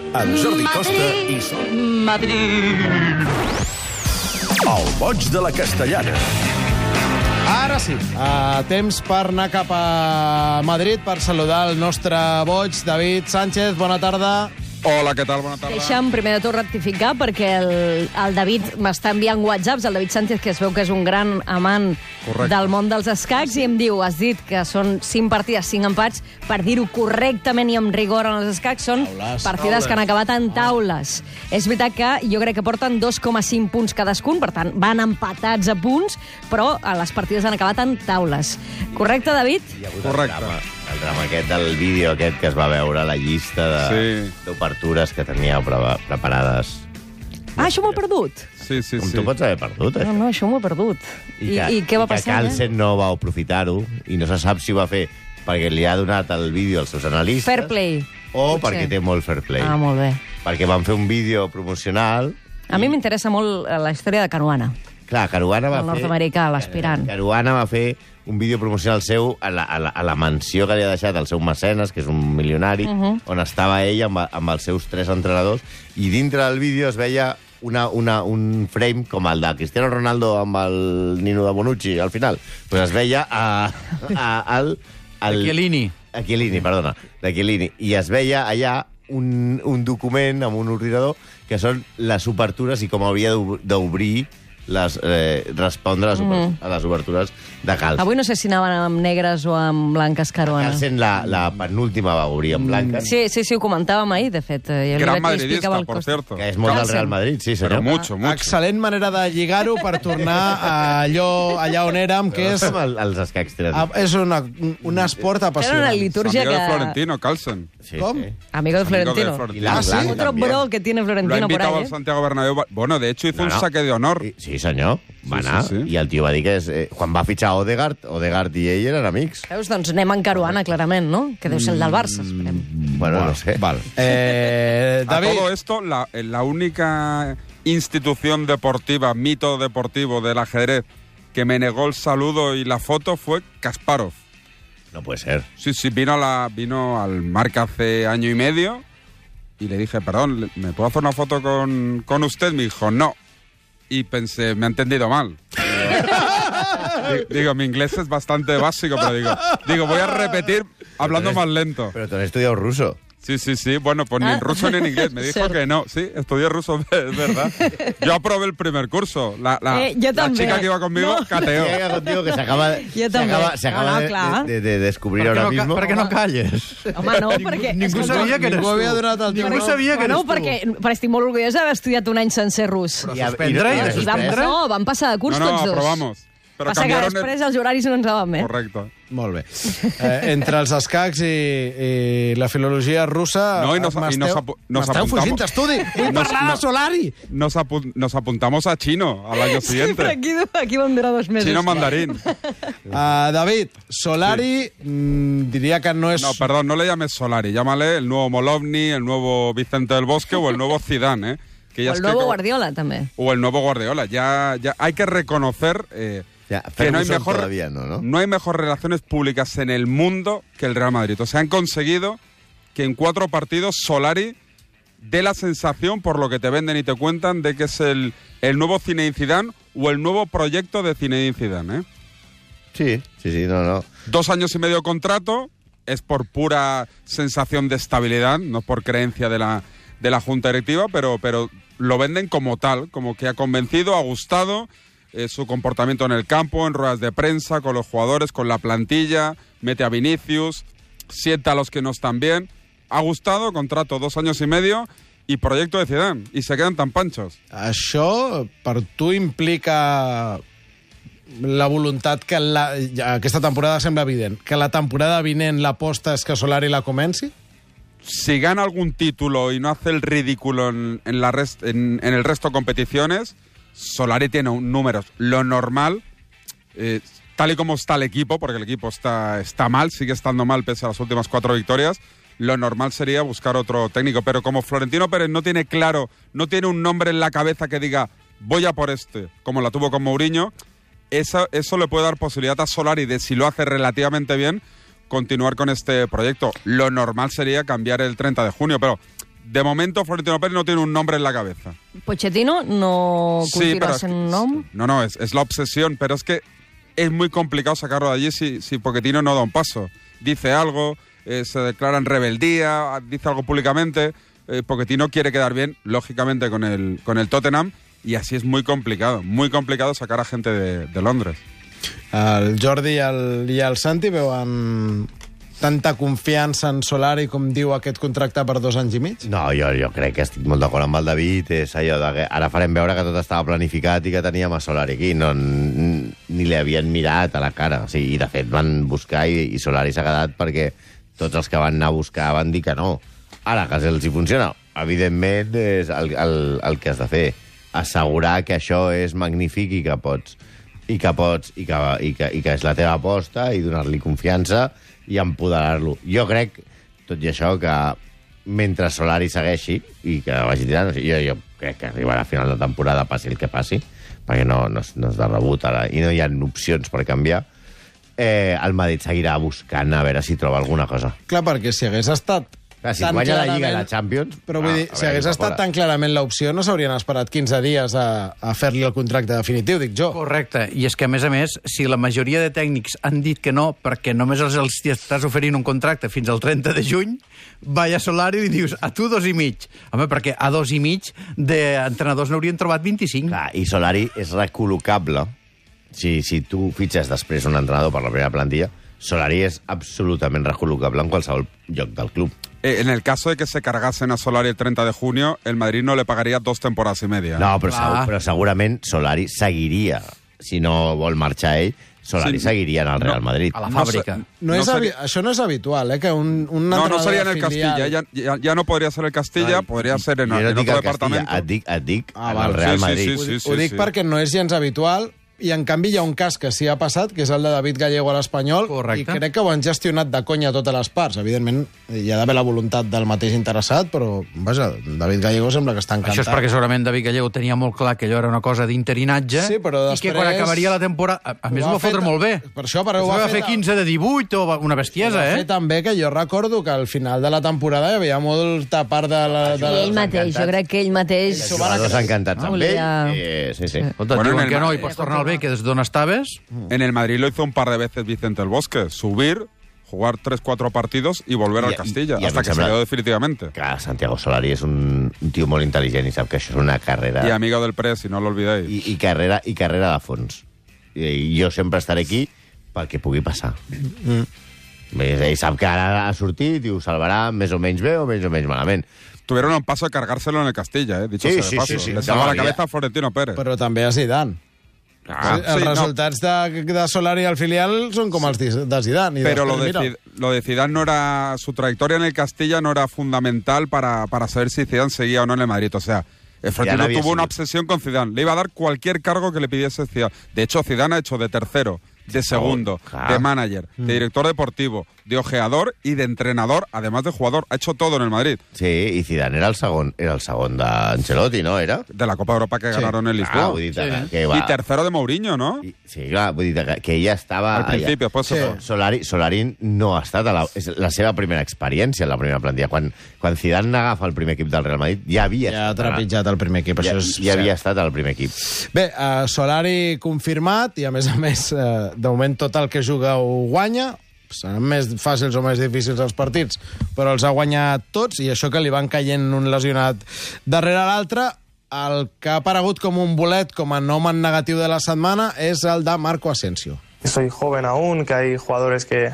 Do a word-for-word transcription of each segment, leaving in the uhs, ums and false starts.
amb Jordi Costa i Sol. Madrid. El boig de la Castellana. Ara sí, a temps per anar cap a Madrid per saludar el nostre boig, David Sánchez. Bona tarda. Hola, què tal? Bona tarda. Deixa'm primer de tot rectificar, perquè el, el David m'està enviant whatsapps, el David Sánchez, que es veu que és un gran amant Correcte. del món dels escacs, i em diu, has dit que són cinc partides, cinc empats, per dir-ho correctament i amb rigor en els escacs, són Taules, partides taules. que han acabat en taules. És veritat que jo crec que porten dos coma cinc punts cadascun, per tant, van empatats a punts, però les partides han acabat en taules. Correcte, David? Hi ha hagut Correcte. El drama, el drama aquest del vídeo aquest que es va veure, la llista Sí. d'obertures que teníeu pre preparades. Ah, això m'ho he perdut. Sí, sí, Com sí. tu pots haver perdut, No, això? no, això m'ho he perdut. I, I, I què va i que passar? Carlsen no va aprofitar-ho i no se sap si ho va fer perquè li ha donat el vídeo als seus analistes Fair play. o Potser. perquè té molt fair play. Ah, molt bé. Perquè van fer un vídeo promocional. A mi m'interessa molt la història de Caruana. Clar, Caruana va El fer... nord-americà, l'aspirant. Caruana va fer un vídeo promocional seu a la, a, la, a la mansió que li ha deixat el seu mecenes, que és un milionari, uh -huh. on estava ell amb, amb els seus tres entrenadors, i dintre del vídeo es veia una, una, un frame com el de Cristiano Ronaldo amb el Nino de Bonucci, al final. Pues es veia a, a, al... al Chiellini. a Chiellini, perdona, de Chiellini. I es veia allà un, un document amb un ordinador que són les obertures i com hauria d'ob- d'obrir les, eh, respondre a les, mm. a les obertures de Carlsen. Avui no sé si anaven amb negres o amb blanques Caruana. Carlsen la, la penúltima va obrir en blanca, Sí, sí, sí, ho comentàvem ahir, de fet. Jo li Gran vaig madridista, explicar el por cost- cierto. que és molt del Carlsen. Real Madrid, sí, senyor. Pero mucho, mucho. Excel·lent manera de lligar-ho per tornar a allò, allà on érem, que és, Com el, els escacs tenen. a, és una, un esport Era apassionant. una litúrgia Amigo de que... Florentino, Carlsen. Sí, com? sí. Amigo de Amigo de Florentino. Florentino. Y la Ah, sí? Blanca Otro también. bro que tiene Lo ha Florentino por invitado ahí, al ¿eh? Santiago Bernabéu. Bueno, de hecho hizo No, un no. saque de honor. Sí, sí, senyor. Va Sí, anar. sí, sí. I el tio va dir que és, eh, quan va fitxar Odegaard, Odegaard i ell eren amics. Veus? Doncs anem en Caruana, clarament, no? Que deu ser el del Barça, esperem. Bueno, no sé. Val. Eh, A David, todo esto, la, la única institución deportiva, mito deportivo del ajedrez que me negó el saludo y la foto fue Kasparov. No puede ser. Sí, sí, vino, a la, vino al Marca hace año y medio y le dije, perdón, ¿me puedo hacer una foto con, con usted? Me dijo, no. Y pensé, me ha entendido mal. Digo, digo, mi inglés es bastante básico, pero digo, digo voy a repetir hablando más lento. Pero tú has estudiado ruso. Sí, sí, sí. Bueno, pues ni en ruso ni en inglés. Me dijo Cierto. que no. Sí, estudié ruso, es verdad. Yo aprobé el primer curso. La, la, Eh, yo la también. chica que iba conmigo No. cateó. Llega contigo que se acaba, Yo se también. acaba, se acaba Ah, no, de, clar. de, de descobrir Per què ahora no, ca- mismo. per què no calles? Home, no, perquè... Ningú escolta, sabia que eres ningú tu. havia donat el teu Ningú nom. sabia que eres Bueno, tu. perquè, perquè estic molt orgullosa d'haver estudiat un any sencer rus. Però I a- suspendre i- i i- I vam, suspendre? no, vam passar de curs No, no, tots dos. aprobamos. Però Passa que canviaron el- després els horaris no ens van bé. Correcto. molt bé. Eh, entre els escacs i, i la filologia russa... No, i nos- i m'esteu- nos apu- nos m'esteu apuntamos- fugint d'estudi. Vull Nos- parlar no- de Solari. Nos, apu- nos apuntamos a chino al año Sí, però siguiente. aquí, aquí vam durar dos mesos. Chino mandarín. Uh, David, Solari mm, diria que no és... No, perdón, no le llames Solari. Llámale el nuevo Molovni, el nuevo Vicente del Bosque o el nuevo Zidane, ¿eh? Que ya O el es que nuevo como- Guardiola, també. O el nuevo Guardiola. Ya, ya hay que reconocer eh, Ya, que no hay, Ferguson mejor, todavía no, ¿no? no hay mejor relaciones públicas en el mundo que el Real Madrid. O sea, han conseguido que en cuatro partidos Solari dé la sensación, por lo que te venden y te cuentan, de que es el, el nuevo Zinedine Zidane o el nuevo proyecto de Zinedine Zidane, ¿eh? Sí, sí, sí, no, no. Dos años y medio de contrato, es por pura sensación de estabilidad, no por creencia de la, de la Junta Directiva, pero, pero lo venden como tal, como que ha convencido, ha gustado eh, su comportamiento en el campo, en ruedas de prensa, con los jugadores, con la plantilla, mete a Vinicius, sienta a los que no están bien. Ha gustado, contrato dos años y medio y proyecto de Zidane, y se quedan tan panchos. Això, per tu, implica la voluntat que la, ja, aquesta temporada sembla evident, que la temporada vinent l'aposta és que Solari la comenci? Si gana algún título y no hace el ridículo en, en, la rest, en, en el resto de competiciones, Solari tiene un, números. Lo normal, eh, tal y como está el equipo, porque el equipo está, está mal, sigue estando mal pese a las últimas cuatro victorias, lo normal sería buscar otro técnico. Pero como Florentino Pérez no tiene claro, no tiene un nombre en la cabeza que diga voy a por este, como la tuvo con Mourinho, eso, eso le puede dar posibilidad a Solari de, si lo hace relativamente bien, continuar con este proyecto. Lo normal sería cambiar el treinta de junio, pero de momento Florentino Pérez no tiene un nombre en la cabeza. Pochettino no cultiva es que- un nom. No, no, es, es la obsesión, pero es que es muy complicado sacarlo de allí si, si Pochettino no da un paso. Dice algo, eh, se declara en rebeldía, dice algo públicamente. Eh, Pochettino quiere quedar bien, lógicamente, con el, con el Tottenham, y así es muy complicado, muy complicado sacar a gente de, de Londres. El Jordi i el, i el Santi veuen tanta confiança en Solari com diu aquest contracte per dos anys i mig? No, jo, jo crec que estic molt d'acord amb el David. És allò de que ara farem veure que tot estava planificat i que teníem a Solari aquí. No, n- ni li havien mirat a la cara. O sigui, i, de fet, van buscar i, i Solari s'ha quedat perquè tots els que van anar a buscar van dir que no. Ara, que els hi funciona, evidentment, és el, el, el que has de fer. Assegurar que això és magnífic i que pots i que pots i que, i que, i que és la teva aposta i donar-li confiança i empoderar-lo. Jo crec, tot i això, que mentre Solari segueixi i que vagi tirant, o sigui, jo, jo crec que arribarà a final de temporada, passi el que passi, perquè no, no, és, no és de rebut ara, i no hi ha opcions per canviar, eh, el Madrid seguirà buscant a veure si troba alguna cosa. Clar, perquè si hagués estat Clar, si tan guanya la Lliga i la clarament- Champions... Però vull ah, dir, a si veure hagués qui fa estat fora. tan clarament l'opció, no s'haurien esperat quinze dies a, a fer-li el contracte definitiu, dic jo. Correcte, i és que, a més a més, si la majoria de tècnics han dit que no perquè només els, els estàs oferint un contracte fins al trenta de juny, vaya Solari i li dius, a tu dos i mig. Home, perquè a dos i mig d'entrenadors n'haurien trobat vint-i-cinc. Clar, i Solari és recol·locable. Si, si tu fitxes després un entrenador per la primera plantilla, Solari és absolutament recol·locable en qualsevol lloc del club. Eh, en el caso de que se cargasen a Solari el treinta de junio, el Madrid no le pagaría dos temporadas y media. ¿eh? No, però, Clar. segur, però segurament Solari seguiria. Si no vol marxar ell, Solari Sí. seguiria en el Real No. Madrid. A la No fàbrica. sé- No No és seria- habi- Això no és habitual, eh? Que un, un No, no entrenador sería en el de filial- Castilla, ya, ya, ya no podría ser el Castilla, Ai, podría ser en, jo no en dic otro el Castilla, departamento. et dic, et dic Ah, en val. el Real Sí, sí, Madrid. sí, Ho, sí. dic- ho dic perquè no és gens habitual i, en canvi, hi ha un cas que sí ha passat, que és el de David Gallego a l'Espanyol, Correcte. i crec que ho han gestionat de conya totes les parts. Evidentment, hi ha d'haver la voluntat del mateix interessat, però, vaja, David Gallego sembla que està encantat. Això és perquè segurament David Gallego tenia molt clar que allò era una cosa d'interinatge Sí, però i que després- quan acabaria la temporada... A, a més, Ho ho ha va fotre fet- molt bé. per això, però ho va, ha fer fet- quinze de divuit o una bestiesa, Va eh? fer també que jo recordo que al final de la temporada hi havia molta part de la... De I la... ell mateix, jo crec que ell mateix... Els jugadors encantats Ah, amb ell. volia- Eh, sí, sí. Escolta, Bueno, diuen en el que no, Ma- i pots tornar al bé, que des d'on estaves... En el Madrid lo hizo un par de veces Vicente el Bosque. Subir, jugar tres, cuatro partidos y volver Y- al Castilla, y- y a hasta mí que se se me- quedó definitivamente. Clar, Santiago Solari és un, un tio molt intel·ligent i sap que això és una carrera... Y amigo del Press, si no lo olvidéis. I, i, carrera, i carrera de fons. I, i jo sempre estaré aquí pel que pugui passar. Mm. Ell sap que ara ha sortit i ho salvarà més o menys bé o més o menys malament. Tuvieron a un paso de cargárselo en el Castilla, ¿eh? Dicho Sí, sea sí, de paso. sí, sí. Le salva No, la había- cabeza a Florentino Pérez. Però també a Zidane. Ah, els sí, no, resultats de, de Solari al filial són com els de de Zidane. I pero lo després, de, mira, Zid- lo de Zidane no era... Su trayectoria en el Castilla no era fundamental para, para saber si Zidane seguía o no en el Madrid. O sea, eh, Florentino había tuvo una seguido. obsesión con Zidane. Le iba a dar cualquier cargo que le pidiese Zidane. De hecho, Zidane ha hecho de tercero, de segundo, claro. de manager, de director deportivo, de ojeador y de entrenador, además de jugador. Ha hecho todo en el Madrid. Sí, i Zidane era el segon, era el segon d'Ancelotti, no? Era? De la Copa de Europa que Sí. ganaron en Ah, Lisboa. vull dir que, Sí. que va... Y tercero de Mourinho, ¿no? I- Sí, clar, vull dir que, que ella estava... Al principio, después se Sí. fue. Solari, Solari no ha estat a la, és la seva primera experiència en la primera plantilla. Quan, quan Zidane agafa el primer equip del Real Madrid, ja havia ja ha estat, trepitjat el primer equip. ja, Això és ja havia cert. estat al primer equip. Bé, uh, Solari confirmat i, a més a més, uh, de moment tot el que juga ho guanya. Seran més fàcils o més difícils els partits, però els ha guanyat tots, i això que li van caient un lesionat darrere l'altre. El que ha aparegut com un bolet, com a nom en negatiu de la setmana, és el de Marco Asensio. Soy joven aún, que hay jugadores que,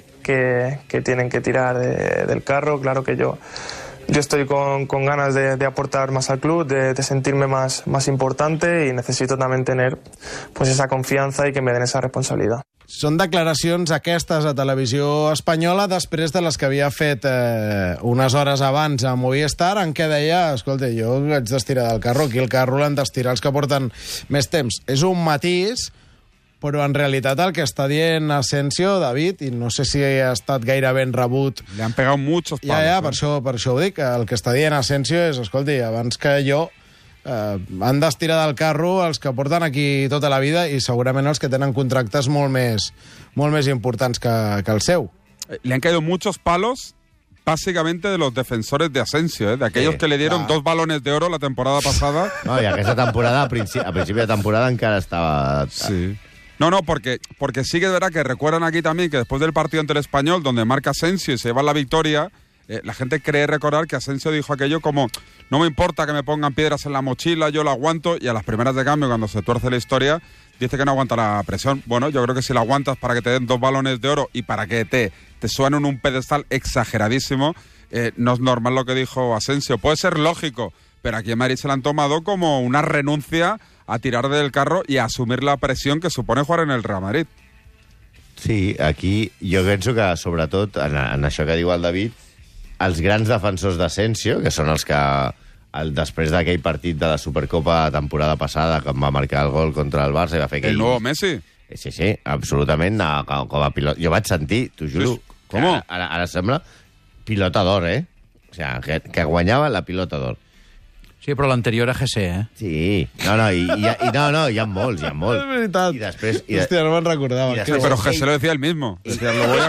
que, que tienen que tirar de- del carro. Claro que yo, yo estoy con, con ganas de, de aportar más al club, de, de sentirme más, más importante, y necesito también tener pues esa confianza y que me den esa responsabilidad. Són declaracions aquestes a televisió espanyola després de les que havia fet eh, unes hores abans a Movistar, en què deia, escolta, jo haig d'estirar del carro, aquí el carro l'han d'estirar els que porten més temps. És un matís, però en realitat el que està dient Asensio, David, i no sé si ha estat gaire ben rebut. Le han pegado muchos palos. Ja, ja, ¿eh? per això, per això ho dic. El que està dient Asensio és, escolti, abans que jo eh, han d'estirar del carro els que porten aquí tota la vida, i segurament els que tenen contractes molt més, molt més importants que, que el seu. Eh, Le han caído muchos palos básicamente de los defensores de Asensio, ¿eh? De aquellos Sí, que le dieron clar. dos balones de oro la temporada pasada. No, i aquesta temporada, a principi, a principi de temporada, encara estava... Sí. No, no, porque, porque sí que es verdad que recuerdan aquí también que después del partido ante el Español, donde marca Asensio y se lleva la victoria, eh, la gente cree recordar que Asensio dijo aquello como, no me importa que me pongan piedras en la mochila, yo lo aguanto, y a las primeras de cambio, cuando se tuerce la historia, dice que no aguanta la presión. Bueno, yo creo que si la aguantas para que te den dos balones de oro y para que te, te suenen en un pedestal exageradísimo, eh, no es normal lo que dijo Asensio. Puede ser lógico, pero aquí en Madrid se la han tomado como una renuncia a tirar del carro y a asumir la presión que supone jugar en el Real Madrid. Sí, aquí jo penso que, sobretot, en, en això que diu el David, els grans defensors d'Asensio, que són els que, el, després d'aquell partit de la Supercopa temporada passada, que va marcar el gol contra el Barça i va fer aquell... El nuevo Messi. Sí, sí, absolutament, a, a, com a pilot. Jo vaig sentir, t'ho juro, Com? que ara, ara sembla pilota d'or, eh? O sigui, que, que guanyava la pilota d'or. Sí, però l'anterior a G C, eh? Sí, no, no, i, i, i no, no, hi ha molts, hi ha molts. És veritat. I després... I, Hòstia, no me'n recordava. i Que després- Pero José lo decía él mismo. Decía, lo voy a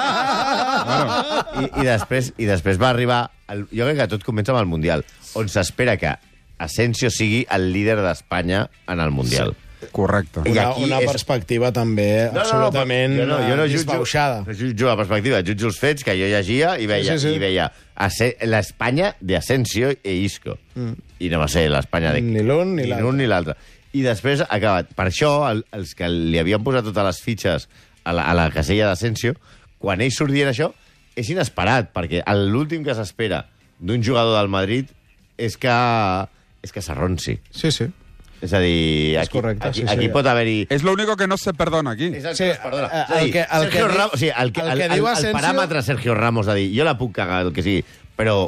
ganar. I, i, després, I després va arribar... El, jo crec que tot comença amb el Mundial, on s'espera que Asensio sigui el líder d'Espanya en el Mundial. Sí, correcte. I Una, aquí una és- perspectiva també absolutament jo no, jo no jutjo, disbauxada. no jutjo la perspectiva, jutjo els fets que jo llegia i veia, Sí, sí, sí. i veia Ase- l'Espanya d'Asensio e Isco. Mm. I no va ser l'Espanya de... Ni l'un ni l'altre. l'un ni l'altre. I després ha acabat. Per això, el, els que li havien posat totes les fitxes a la, a la casella d'Asensio, quan ells sortien això, és inesperat, perquè l'últim que s'espera d'un jugador del Madrid és que és que s'arronsi. Sí, sí. És a dir, És aquí, correcte, aquí, sí, sí. aquí pot haver-hi... Es lo único que no se perdona aquí. És el Sí, que es perdona. eh, És a dir, el que- el Sergio que di- Ramos, o sigui, el, que, el el, que el, diu el, Asensio- paràmetre Sergio Ramos de dir, jo la puc cagar, el que sigui, però...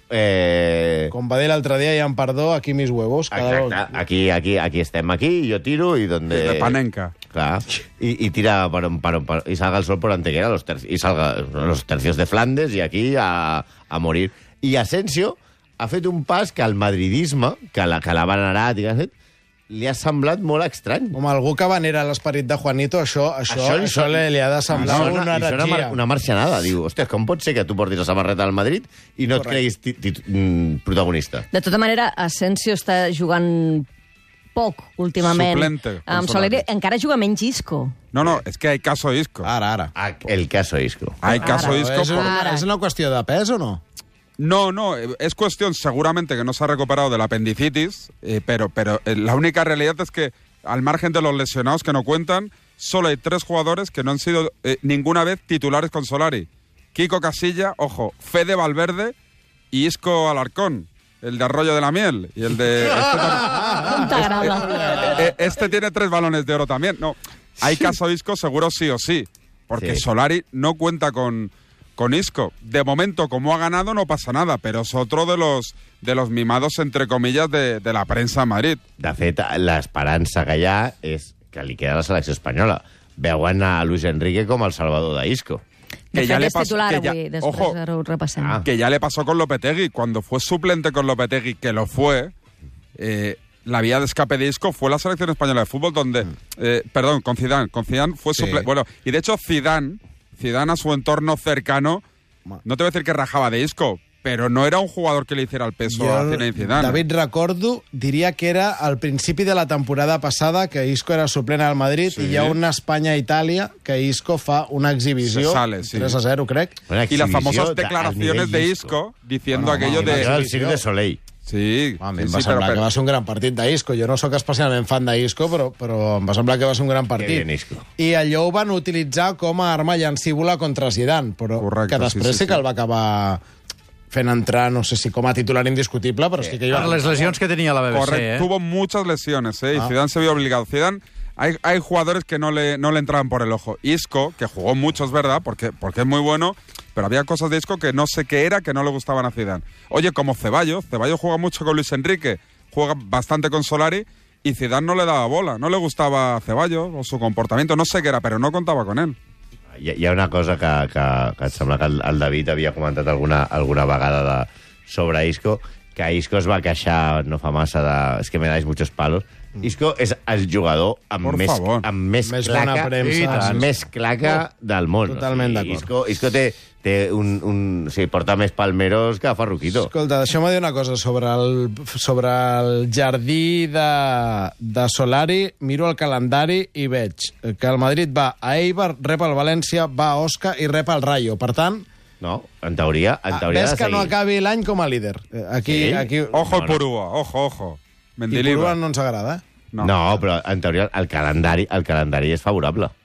Eh, Com va dir l'altre dia, ja em perdó, aquí mis huevos. Cada... exacte, aquí, aquí, aquí estem, aquí, jo tiro i donde... De Panenka. Clar, i, i tira per on, per on, per, i salga el sol por Antequera, los terci, i salga los tercios de Flandes i aquí a, a morir. I Asensio ha fet un pas que el madridisme, que la, que l'ha venerat, i que ha fet, li ha semblat molt estrany. Com algú que venera l'esperit de Juanito, això, això, això, li això sona- li, li ha de semblar li sona- una li sona heretgia. mar- una marcianada. Diu, hòstia, com pot ser que tu portis la samarreta del Madrid i no et creguis ti, ti, mm, protagonista? De tota manera, Asensio està jugant poc últimament. Suplente, con Amb Solari. Solari. Encara juga menys Isco. No, no, es que hay caso Isco. Ara, ara. Ah, el caso Isco. Hay caso Ara. Isco. És por- una, Ara. és una qüestió de pes o no? No, no, eh, es cuestión seguramente que no se ha recuperado del apendicitis, eh, pero, pero eh, la única realidad es que, al margen de los lesionados que no cuentan, solo hay tres jugadores que no han sido eh, ninguna vez titulares con Solari. Kiko Casilla, ojo, Fede Valverde y Isco Alarcón, el de Arroyo de la Miel. Y el de... Este, tam- Com t'agrada? eh, este tiene tres balones de oro también. No, hay caso Isco seguro sí o sí, porque Sí. Solari no cuenta con... con Isco. De momento, como ha ganado, no pasa nada, pero es otro de los de los mimados, entre comillas, de, de la prensa a Madrid. De fet, l'esperança que hi ha és que li queda la selecció espanyola. Veuen a Luis Enrique com el salvador d'Isco. De Que ya fet, le és pasó- titular que ya- avui, després ojo. ara ho repassem. Ah. Que ya le pasó con Lopetegui. Cuando fue suplente con Lopetegui, que lo fue, eh, la vía de escape de Isco fue la selección española de fútbol, donde... eh, perdón, con Zidane. Con Zidane fue Sí. suplente. Bueno, y de hecho Zidane, Zidane a su entorno cercano, no te voy a decir que rajaba de Isco, pero no era un jugador que le hiciera el peso a Zinedine Zidane. David, recordo, diria que era al principi de la temporada passada que Isco era suplent al Madrid Sí. i hi ha una Espanya-Itàlia que Isco fa una exhibició Se sale, sí. tres a zero, crec. Una Y las exhibició famosas de- al declaraciones nivell de Isco diciendo Bueno, aquello home, de... Era el Cirque de Soleil. Sí, A mi sí, em va sí, semblar pero- que va ser un gran partit d'Isco. Jo no sóc especialment fan d'Isco, però, però em va semblar que va ser un gran partit. bien, Isco. I allò ho van utilitzar com a arma llancívola contra Zidane, però Correcte, que després sí, sí, sí, que sí. el va acabar fent entrar, no sé si com a titular indiscutible, però sí que jo... Per les lesions que tenia la B B C, Correcto, eh? tuvo muchas lesiones, ¿eh? Ah. Y Zidane se vio obligado. Zidane, hay, hay jugadores que no le, no le entraban por el ojo. Isco, que jugó mucho, es verdad, porque, porque es muy bueno, pero había cosas de Isco que no sé qué era, que no le gustaban a Zidane. Oye, como Ceballos, Ceballos juega mucho con Luis Enrique, juega bastante con Solari, y Zidane no le daba bola, no le gustaba a Ceballos o su comportamiento, no sé qué era, pero no contaba con él. Hi, hi ha una cosa que, que, que em sembla que el, el David havia comentat alguna, alguna vegada de, sobre Isco, que Isco es va queixar no fa massa de... És que me dais muchos palos. Isco és el jugador amb Por més, favor. amb més, Més bona claca, premsa. amb més claca del món. Totalment O sigui, d'acord. Isco, Isco té, té un, un... O sigui, porta més palmeros que Farruquito. Escolta, deixeu-me dir una cosa sobre el, sobre el jardí de, de Solari. Miro el calendari i veig que el Madrid va a Eibar, rep el València, va a Osca i rep el Rayo. Per tant, No, en teoria, en teoria ves ha de que no seguir. acabi l'any com a líder. Aquí, Sí? aquí... Ojo No, no. Purua, ojo, ojo. I Mendilibar. Purua no ens agrada, eh? No. no, però en teoria el calendari, el calendari és favorable.